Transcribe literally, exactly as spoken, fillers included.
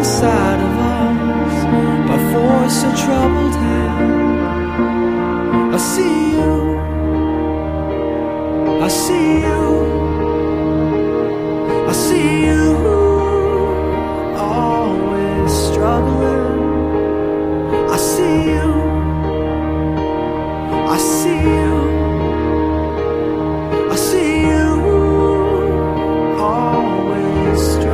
inside of us by force of troubled hand. I see you, I see you, I see you, always struggling. I see you, I see